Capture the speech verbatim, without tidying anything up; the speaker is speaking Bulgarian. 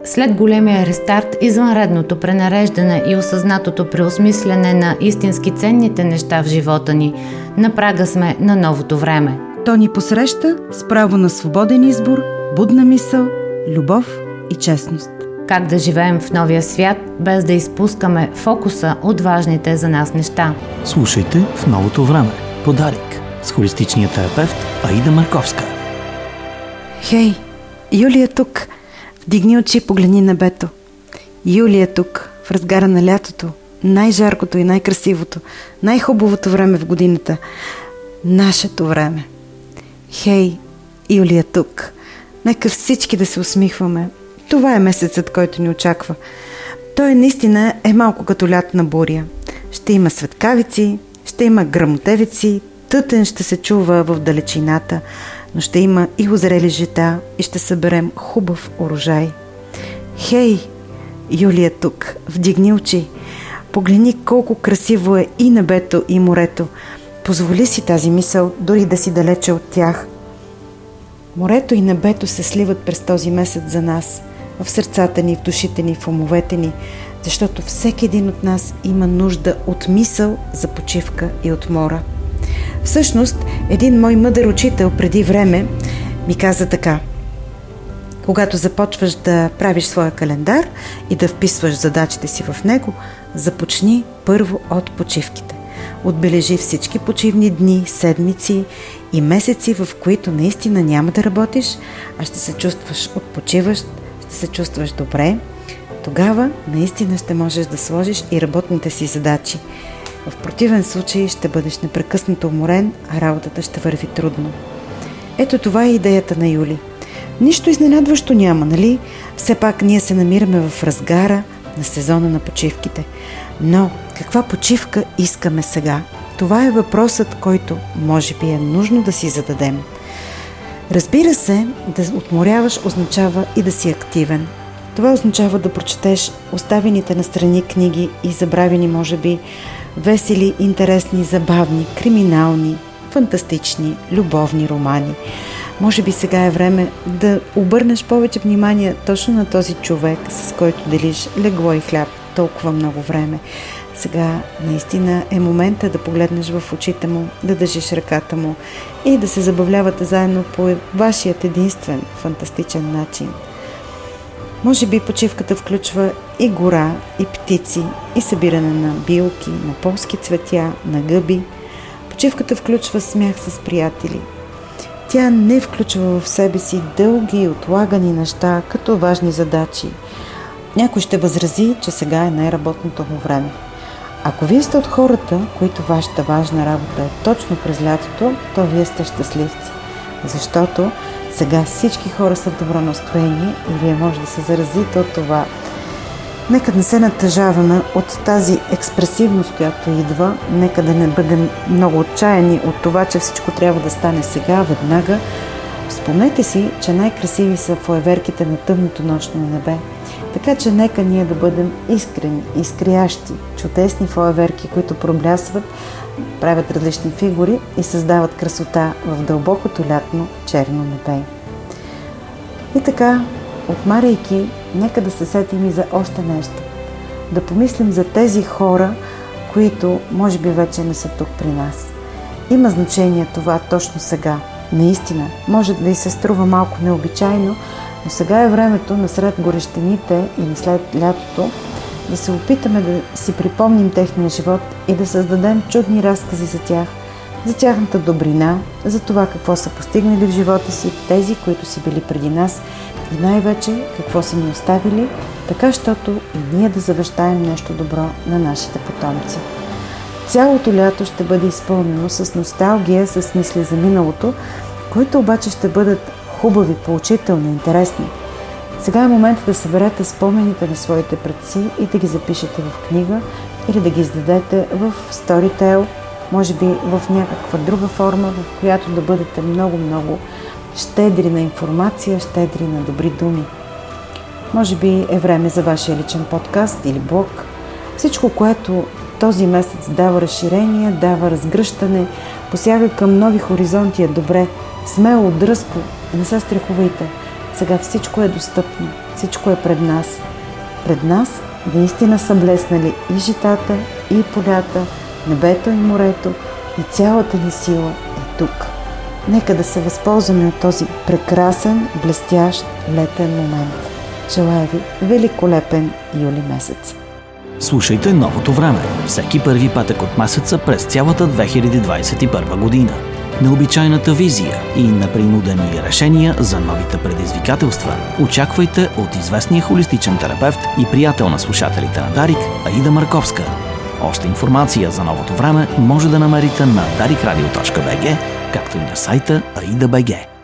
След големия рестарт, извънредното пренареждане и осъзнатото преосмислене на истински ценните неща в живота ни, на прага сме на новото време. То ни посреща с право на свободен избор, будна мисъл, любов и честност. Как да живеем в новия свят, без да изпускаме фокуса от важните за нас неща. Слушайте в новото време. Подарик с холистичния терапевт Аида Марковска. Хей, Юлия е тук. Вдигни очи, погледни небето. Юлия е тук, в разгара на лятото. Най-жаркото и най-красивото, най-хубавото време в годината. Нашето време. Хей, Юлия е тук. Нека всички да се усмихваме. Това е месецът, който ни очаква. Той наистина е малко като лятна буря. Ще има светкавици, ще има гръмотевици, тътен ще се чува в далечината, но ще има и озрели жита и ще съберем хубав урожай. Хей, Юлия тук, вдигни очи. Погледни колко красиво е и небето, и морето. Позволи си тази мисъл, дори да си далече от тях. Морето и небето се сливат през този месец за нас, в сърцата ни, в душите ни, в умовете ни, защото всеки един от нас има нужда от мисъл за почивка и отмора. Всъщност, един мой мъдър учител преди време ми каза така: когато започваш да правиш своя календар и да вписваш задачите си в него, започни първо от почивките. Отбележи всички почивни дни, седмици и месеци, в които наистина няма да работиш, а ще се чувстваш отпочиващ, ще се чувстваш добре. Тогава наистина ще можеш да сложиш и работните си задачи. В противен случай ще бъдеш непрекъснато уморен, а работата ще върви трудно. Ето това е идеята на Юли. Нищо изненадващо няма, нали? Все пак ние се намираме в разгара на сезона на почивките. Но каква почивка искаме сега? Това е въпросът, който може би е нужно да си зададем. Разбира се, да отморяваш означава и да си активен. Това означава да прочетеш оставените настрани книги и забравени, може би, весели, интересни, забавни, криминални, фантастични, любовни романи. Може би сега е време да обърнеш повече внимание точно на този човек, с който делиш легло и хляб толкова много време. Сега наистина е момента да погледнеш в очите му, да държиш ръката му и да се забавлявате заедно по вашият единствен фантастичен начин. Може би почивката включва и гора, и птици, и събиране на билки, на полски цветя, на гъби. Почивката включва смях с приятели. Тя не включва в себе си дълги и отлагани неща, като важни задачи. Някой ще възрази, че сега е най-работното му време. Ако вие сте от хората, които вашата важна работа е точно през лятото, то вие сте щастливци. Защото сега всички хора са в добро настроение и вие може да се заразите от това. Нека не се натъжаваме от тази експресивност, която идва. Нека да не бъдем много отчаяни от това, че всичко трябва да стане сега, веднага. Спомнете си, че най-красиви са фойерверките на тъмното нощно небе. Така че нека ние да бъдем искрени, изкрящи, чудесни фойерверки, които проблясват, правят различни фигури и създават красота в дълбокото лятно черно небе. И така, отмаряйки, нека да се сетим и за още нещо. Да помислим за тези хора, които може би вече не са тук при нас. Има значение това точно сега. Наистина, може да и се струва малко необичайно, но сега е времето насред горещените или след лятото да се опитаме да си припомним техния живот и да създадем чудни разкази за тях, за тяхната добрина, за това какво са постигнали в живота си тези, които си били преди нас и най-вече какво са ни оставили, така щото и ние да завещаем нещо добро на нашите потомци. Цялото лято ще бъде изпълнено с носталгия, с мисли за миналото, които обаче ще бъдат хубави, поучителни, интересни. Сега е момент да съберете спомените на своите предци и да ги запишете в книга или да ги издадете в Storytel, може би в някаква друга форма, в която да бъдете много-много щедри на информация, щедри на добри думи. Може би е време за вашия личен подкаст или блог. Всичко, което този месец дава разширение, дава разгръщане, посяга към нови хоризонти е добре. Смело, дръзко, не се страхувайте. Сега всичко е достъпно. всичко е пред нас. Пред нас наистина са блеснали и житата, и полята, небето и морето, и цялата ни сила е тук. Нека да се възползваме от този прекрасен, блестящ летен момент. Желая ви великолепен юли месец. Слушайте Новото време всеки първи петък от месеца през цялата две хиляди двадесет и първа година. Необичайната визия и непринудени решения за новите предизвикателства очаквайте от известния холистичен терапевт и приятел на слушателите на Дарик, Аида Марковска. Още информация за Новото време може да намерите на дарик радио точка би джи, както и на сайта аида точка би джи.